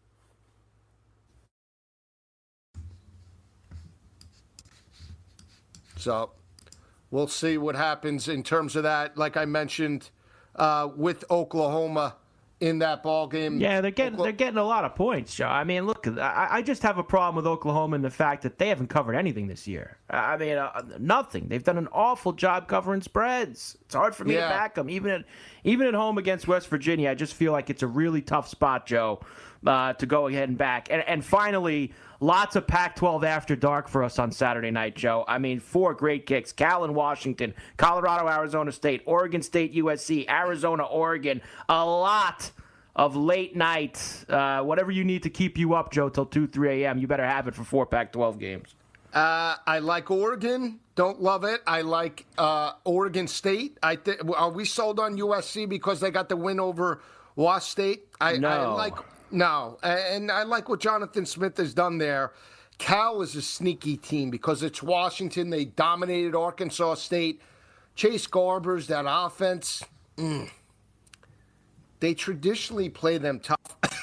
So we'll see what happens in terms of that. Like I mentioned, uh, with Oklahoma in that ball game. Yeah, they're getting Oklahoma- they're getting a lot of points, Joe. I mean, look, I, I just have a problem with Oklahoma in the fact that they haven't covered anything this year. I mean, uh, nothing. They've done an awful job covering spreads. It's hard for me yeah. to back them, even at even at home against West Virginia. I just feel like it's a really tough spot, Joe, uh, to go ahead and back. And, and finally, lots of Pac twelve after dark for us on Saturday night, Joe. I mean, four great kicks. Cal and Washington, Colorado, Arizona State, Oregon State, U S C, Arizona, Oregon. A lot of late night, uh, whatever you need to keep you up, Joe, till two, three a.m. You better have it for four Pac twelve games. Uh, I like Oregon. Don't love it. I like uh, Oregon State. I th- Are we sold on U S C because they got the win over Wash State? I, no. I like No, and I like what Jonathan Smith has done there. Cal is a sneaky team because it's Washington. They dominated Arkansas State. Chase Garbers, that offense, mm, they traditionally play them tough.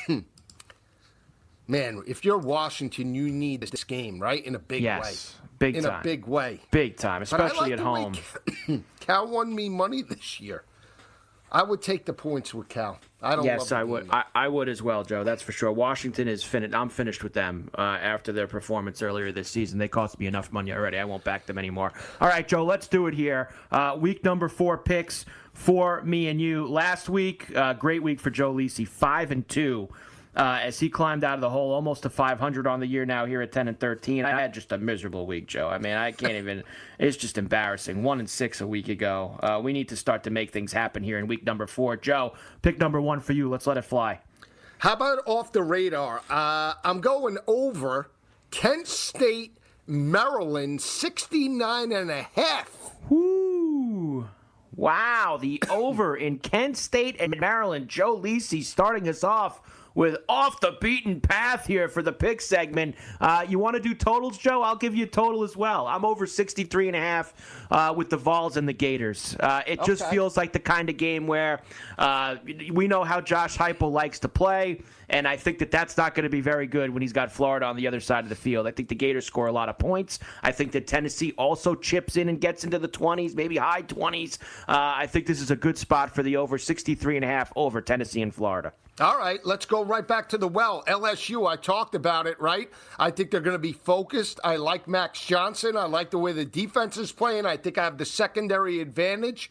Man, if you're Washington, you need this game, right? In a big yes, way. Yes, big in time. In a big way. Big time, especially like at home. Cal won me money this year. I would take the points with Cal. I don't. Yes, love I would. I, I would as well, Joe. That's for sure. Washington is finished. I'm finished with them uh, after their performance earlier this season. They cost me enough money already. I won't back them anymore. All right, Joe. Let's do it here. Uh, week number four picks for me and you. Last week, uh, great week for Joe Lisi. Five and two. Uh, as he climbed out of the hole, almost to five hundred on the year now here at ten and thirteen. I had just a miserable week, Joe. I mean, I can't even, it's just embarrassing. one and six a week ago. Uh, we need to start to make things happen here in week number four. Joe, pick number one for you. Let's let it fly. How about off the radar? Uh, I'm going over Kent State, Maryland, sixty-nine and a half. Woo. Wow, the over in Kent State and Maryland. Joe Lisi starting us off with off the beaten path here for the pick segment. Uh, you want to do totals, Joe? I'll give you a total as well. I'm over sixty-three and a half uh, with the Vols and the Gators. Uh, it okay. just feels like the kind of game where uh, we know how Josh Heupel likes to play, and I think that that's not going to be very good when he's got Florida on the other side of the field. I think the Gators score a lot of points. I think that Tennessee also chips in and gets into the twenties, maybe high twenties. Uh, I think this is a good spot for the over sixty-three and a half over Tennessee and Florida. All right, let's go right back to the well. L S U, I talked about it, right? I think they're going to be focused. I like Max Johnson. I like the way the defense is playing. I think I have the secondary advantage.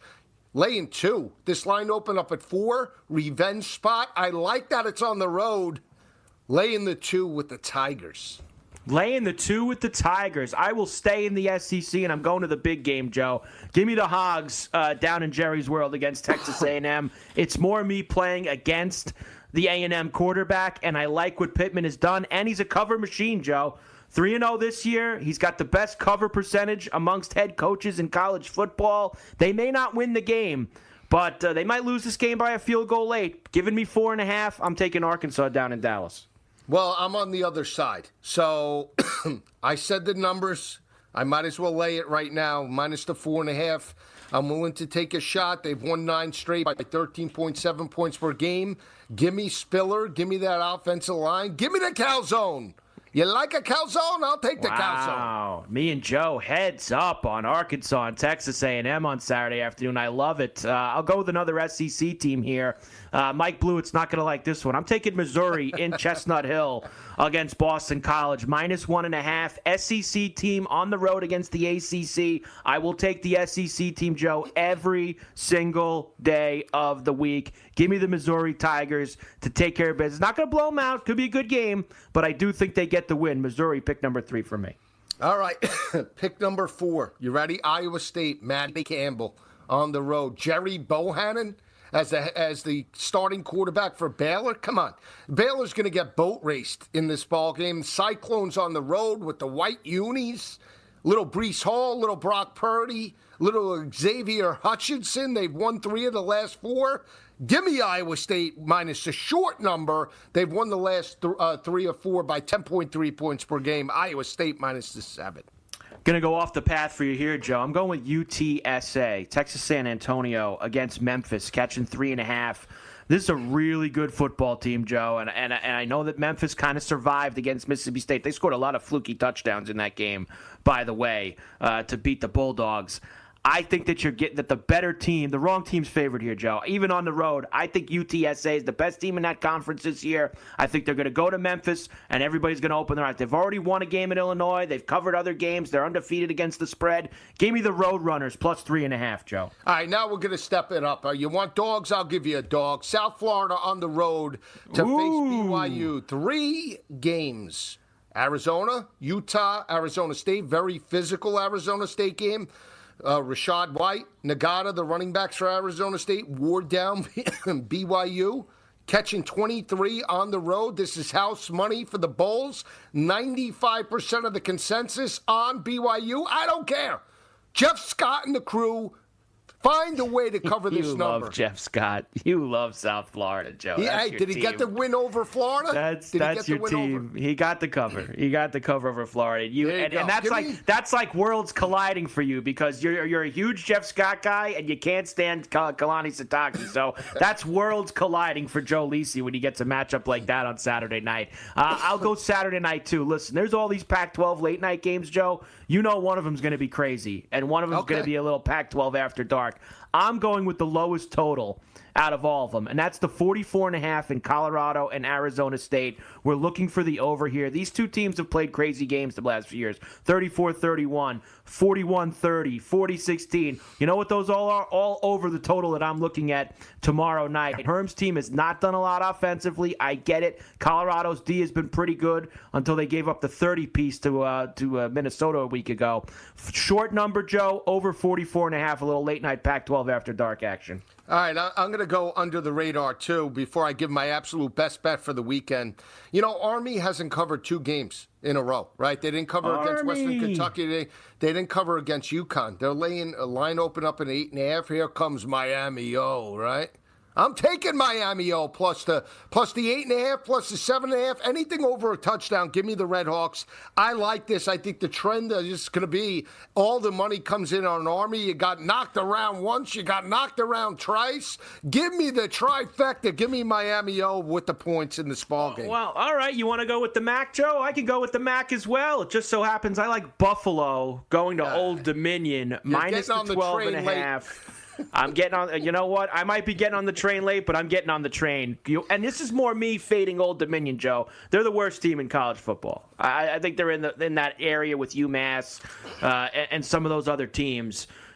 laying two. This line opened up at four. Revenge spot. I like that it's on the road. Laying the two with the Tigers. Laying the two with the Tigers. I will stay in the S E C, and I'm going to the big game, Joe. Give me the Hogs uh, down in Jerry's World against Texas A and M. It's more me playing against the A and M quarterback, and I like what Pittman has done, and he's a cover machine, Joe. three and oh this year. He's got the best cover percentage amongst head coaches in college football. They may not win the game, but uh, they might lose this game by a field goal late. Giving me four and a half, I'm taking Arkansas down in Dallas. Well, I'm on the other side. So I said the numbers. I might as well lay it right now, minus the four and a half. I'm willing to take a shot. They've won nine straight by thirteen point seven points per game. Give me Spiller. Give me that offensive line. Give me the calzone. You like a calzone? I'll take the wow. calzone. Wow. Me and Joe heads up on Arkansas and Texas A and M on Saturday afternoon. I love it. Uh, I'll go with another S E C team here. Uh, Mike Blewett's not going to like this one. I'm taking Missouri in Chestnut Hill against Boston College. Minus one and a half. S E C team on the road against the A C C. I will take the S E C team, Joe, every single day of the week. Give me the Missouri Tigers to take care of business. Not going to blow them out. Could be a good game, but I do think they get the win. Missouri, pick number three for me. All right. Pick number four. You ready? Iowa State, Matt Campbell on the road. Jerry Bohannon as the, as the starting quarterback for Baylor. Come on. Baylor's going to get boat raced in this ball game. Cyclones on the road with the white unis. Little Breece Hall, little Brock Purdy, little Xavier Hutchinson. They've won three of the last four. Give me Iowa State minus a short number. They've won the last th- uh, three or four by ten point three points per game. Iowa State minus the seven. Going to go off the path for you here, Joe. I'm going with U T S A, Texas San Antonio against Memphis, catching three and a half. This is a really good football team, Joe, and and, and I know that Memphis kind of survived against Mississippi State. They scored a lot of fluky touchdowns in that game, by the way, uh, to beat the Bulldogs. I think that you're getting that the better team, the wrong team's favored here, Joe. Even on the road, I think U T S A is the best team in that conference this year. I think they're going to go to Memphis, and everybody's going to open their eyes. They've already won a game in Illinois. They've covered other games. They're undefeated against the spread. Give me the Roadrunners plus three and a half, Joe. All right, now we're going to step it up. Uh, you want dogs? I'll give you a dog. South Florida on the road to Ooh. face B Y U. Three games. Arizona, Utah, Arizona State. Very physical Arizona State game. Uh, Rashad White, Nagata, the running backs for Arizona State, wore down B Y U, catching twenty-three on the road. This is house money for the Bulls. ninety-five percent of the consensus on B Y U. I don't care. Jeff Scott and the crew find a way to cover this you number. You love Jeff Scott. You love South Florida, Joe. He, that's hey, your did he team. get the win over Florida? That's did that's he your get the win team. Over? He got the cover. He got the cover over Florida. You, There you and, go. and that's Give like me- that's like worlds colliding for you because you're you're a huge Jeff Scott guy and you can't stand Kal- Kalani Sitake. So that's worlds colliding for Joe Lisi when he gets a matchup like that on Saturday night. Uh, I'll go Saturday night too. Listen, there's all these Pac twelve late night games, Joe. You know one of them's going to be crazy and one of them's Okay. going to be a little Pac twelve after dark. I'm going with the lowest total out of all of them, and that's the forty-four and a half in Colorado and Arizona State. We're looking for the over here. These two teams have played crazy games the last few years. thirty-four thirty-one, forty-one thirty, forty sixteen. You know what those all are? All over the total that I'm looking at tomorrow night. Herm's team has not done a lot offensively. I get it. Colorado's D has been pretty good until they gave up the thirty piece to uh, to uh, Minnesota a week ago. Short number, Joe, over forty-four and a half, a little late night Pac twelve after dark action. All right, I- I'm going to go under the radar, too, before I give my absolute best bet for the weekend. You know, Army hasn't covered two games in a row, right? They didn't cover Army. against Western Kentucky. They, they didn't cover against UConn. They're laying a line open up at eight and a half. Here comes Miami O, right? I'm taking Miami O plus the plus the eight and a half, plus the seven and a half. Anything over a touchdown, give me the Red Hawks. I like this. I think the trend is going to be all the money comes in on Army. You got knocked around once, you got knocked around twice. Give me the trifecta. Give me Miami O with the points in this ball game. Well, all right. You want to go with the Mac, Joe? I can go with the Mac as well. It just so happens I like Buffalo going to Uh, Old Dominion minus getting the on the twelve and a train late. half. I'm getting on. You know what? I might be getting on the train late, but I'm getting on the train. You, and this is more me fading Old Dominion, Joe. They're the worst team in college football. I, I think they're in the in that area with UMass uh, and, and some of those other teams.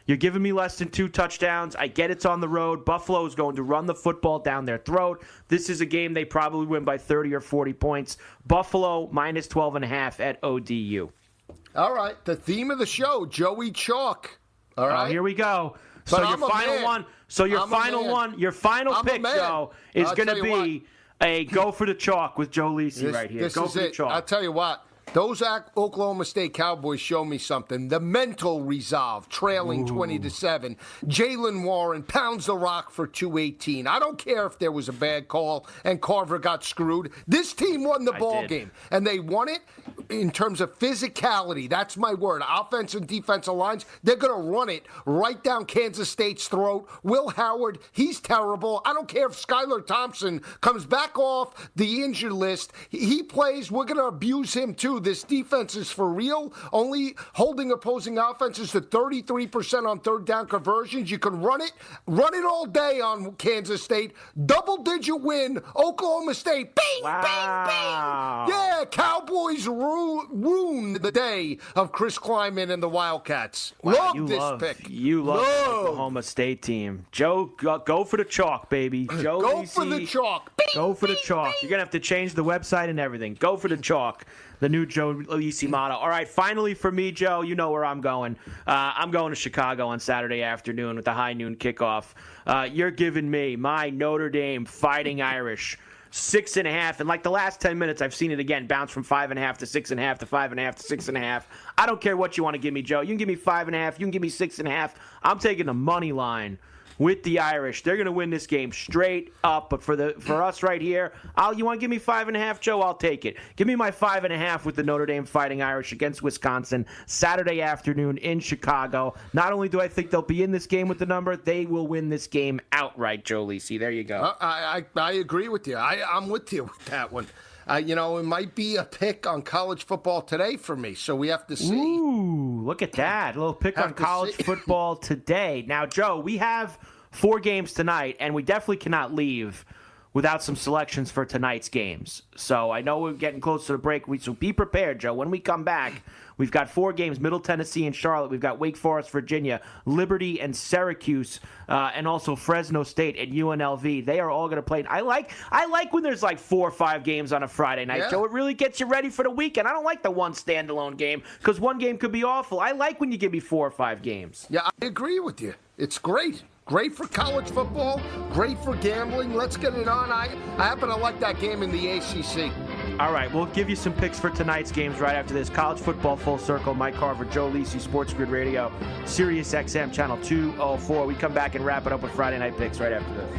You're giving me less than two touchdowns. I get it's on the road. Buffalo is going to run the football down their throat. This is a game they probably win by thirty or forty points. Buffalo minus twelve and a half at O D U. All right. The theme of the show, Joey Chalk. All right. Oh, here we go. So But your I'm a final man. one. So your I'm a final man. one. Your final I'm a pick, man. Joe, is I'll going to tell you be a go for the chalk with Joe Lisi This, right here. this Go is for the it. chalk. I'll tell you what. Those Oklahoma State Cowboys show me something. The mental resolve, trailing Ooh. twenty to seven. Jaylen Warren pounds the rock for two eighteen. I don't care if there was a bad call and Carver got screwed. This team won the I ball did. game, and they won it in terms of physicality. That's my word. Offense and defensive lines, they're going to run it right down Kansas State's throat. Will Howard, he's terrible. I don't care if Skylar Thompson comes back off the injured list. He plays. We're going to abuse him too. This defense is for real, only holding opposing offenses to thirty-three percent on third down conversions. You can run it, run it all day on Kansas State. Double-digit win, Oklahoma State. Bing, Wow. bing, bing. Yeah, Cowboys ru- ruined the day of Chris Kleiman and the Wildcats. Wow, love you this love, pick. You love, love. the Oklahoma State team. Joe, go, go for the chalk, baby. Joe Go Lisi, for the chalk. Bing, Go for the bing, chalk. bing. You're going to have to change the website and everything. Go for the chalk. The new Joe Lisi motto. All right, finally for me, Joe, you know where I'm going. Uh, I'm going to Chicago on Saturday afternoon with the high noon kickoff. Uh, you're giving me my Notre Dame Fighting Irish. Six and a half. And like the last ten minutes, I've seen it again bounce from five and a half to six and a half to five and a half to six and a half. I don't care what you want to give me, Joe. You can give me five and a half. You can give me six and a half. I'm taking the money line with the Irish. They're going to win this game straight up. But for the for us right here, I'll, you want to give me five and a half, Joe? I'll take it. Give me my five and a half with the Notre Dame Fighting Irish against Wisconsin Saturday afternoon in Chicago. Not only do I think they'll be in this game with the number, they will win this game outright, Joe Lisi. There you go. Uh, I, I I agree with you. I, I'm with you with that one. Uh, you know, it might be a pick on college football today for me, so we have to see. Ooh, look at that. A little pick Have on to college see. football today. Now, Joe, we have four games tonight, and we definitely cannot leave without some selections for tonight's games. So I know we're getting close to the break, so be prepared, Joe. When we come back, we've got four games, Middle Tennessee and Charlotte. We've got Wake Forest, Virginia, Liberty and Syracuse, uh, and also Fresno State and U N L V. They are all going to play. I like I like when there's like four or five games on a Friday night, Yeah. Joe. It really gets you ready for the weekend. I don't like the one standalone game because one game could be awful. I like when you give me four or five games. Yeah, I agree with you. It's great. Great for college football. Great for gambling. Let's get it on. I, I happen to like that game in the A C C. All right, we'll give you some picks for tonight's games right after this. College football full circle. Mike Carver, Joe Lisi, Sports Grid Radio, Sirius X M channel two oh four. We come back and wrap it up with Friday night picks right after this.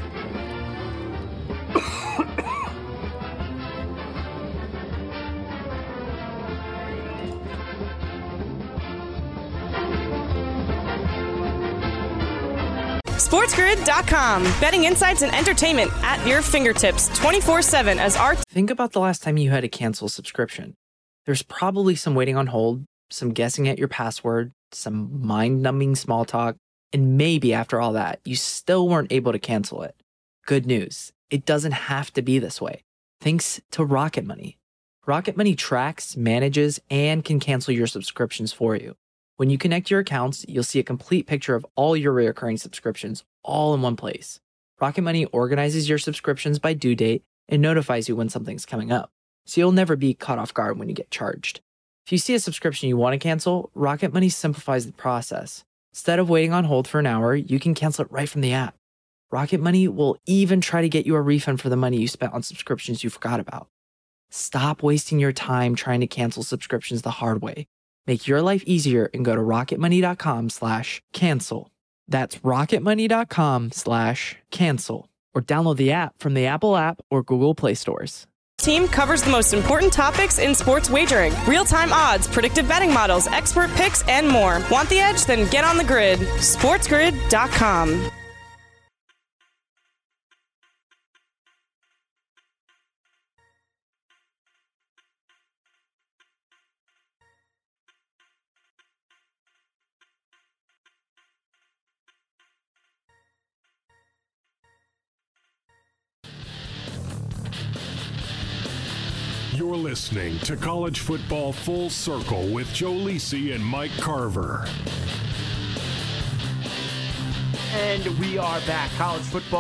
SportsGrid dot com. Betting insights and entertainment at your fingertips twenty-four seven as our Think about the last time you had to cancel a subscription. There's probably some waiting on hold, some guessing at your password, some mind-numbing small talk, and maybe after all that, you still weren't able to cancel it. Good news, it doesn't have to be this way. Thanks to Rocket Money. Rocket Money tracks, manages, and can cancel your subscriptions for you. When you connect your accounts, you'll see a complete picture of all your recurring subscriptions all in one place. Rocket Money organizes your subscriptions by due date and notifies you when something's coming up, so you'll never be caught off guard when you get charged. If you see a subscription you want to cancel, Rocket Money simplifies the process. Instead of waiting on hold for an hour, you can cancel it right from the app. Rocket Money will even try to get you a refund for the money you spent on subscriptions you forgot about. Stop wasting your time trying to cancel subscriptions the hard way. Make your life easier and go to rocketmoney.com slash cancel. That's rocketmoney.com slash cancel. Or download the app from the Apple app or Google Play stores. team covers the most important topics in sports wagering. Real-time odds, predictive betting models, expert picks, and more. Want the edge? Then get on the grid. SportsGrid dot com. You're listening to College Football Full Circle with Joe Lisi and Mike Carver. And we are back. College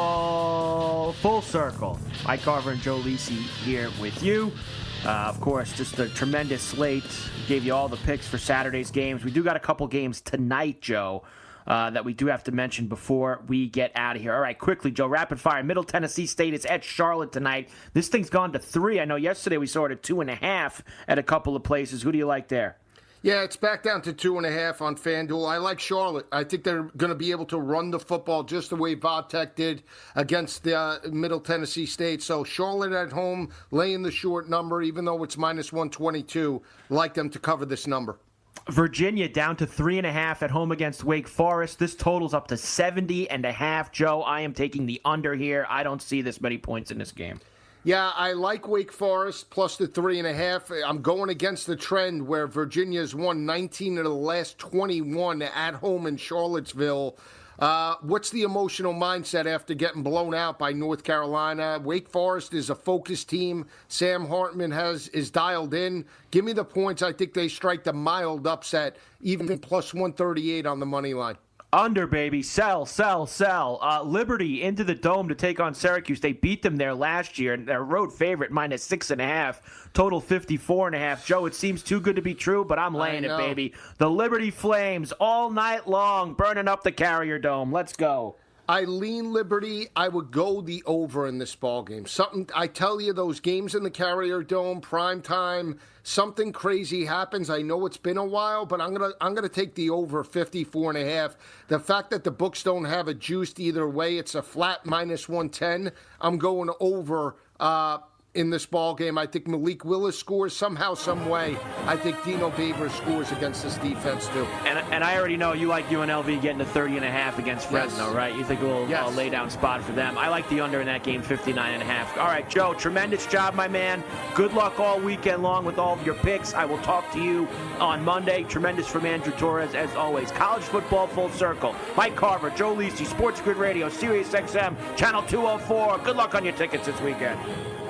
football full circle. Mike Carver and Joe Lisi here with you. Uh, of course, just a tremendous slate. Gave you all the picks for Saturday's games. We do got a couple games tonight, Joe, uh, that we do have to mention before we get out of here. All right, quickly, Joe, rapid fire. Middle Tennessee State is at Charlotte tonight. This thing's gone to three. I know yesterday we saw it at two and a half at a couple of places. Who do you like there? Yeah, it's back down to two and a half on FanDuel. I like Charlotte. I think they're going to be able to run the football just the way Vodtech did against the uh, Middle Tennessee State. So Charlotte at home, laying the short number, even though it's minus one twenty-two. Like them to cover this number. Virginia down to three and a half at home against Wake Forest. This totals up to seventy and a half. Joe, I am taking the under here. I don't see this many points in this game. Yeah, I like Wake Forest plus the three and a half. I'm going against the trend where Virginia's won nineteen of the last twenty-one at home in Charlottesville. Uh, what's the emotional mindset after getting blown out by North Carolina? Wake Forest is a focused team. Sam Hartman has is dialed in. Give me the points. I think they strike the mild upset, even plus one thirty-eight on the money line. Under, baby. Sell, sell, sell. Uh, Liberty into the Dome to take on Syracuse. They beat them there last year, and their road favorite minus six and a half. Total fifty-four and a half. Joe, it seems too good to be true, but I'm laying it, baby. The Liberty Flames all night long, burning up the Carrier Dome. Let's go. I lean Liberty. I would go the over in this ball game. Something I tell you, those games in the Carrier Dome, prime time, something crazy happens. I know it's been a while, but I'm gonna I'm gonna take the over fifty-four and a half. The fact that the books don't have it juiced either way, it's a flat minus one ten. I'm going over. Uh, In this ball game, I think Malik Willis scores somehow, some way. I think Dino Babers scores against this defense too. And and I already know you like U N L V getting to thirty and a half against Fresno, yes. right? You think a little yes. uh, lay down spot for them. I like the under in that game, fifty-nine and a half. All right, Joe, tremendous job, my man. Good luck all weekend long with all of your picks. I will talk to you on Monday. Tremendous from Andrew Torres, as always. College football full circle. Mike Carver, Joe Lisi, Sports Grid Radio, Sirius X M, Channel two oh four. Good luck on your tickets this weekend.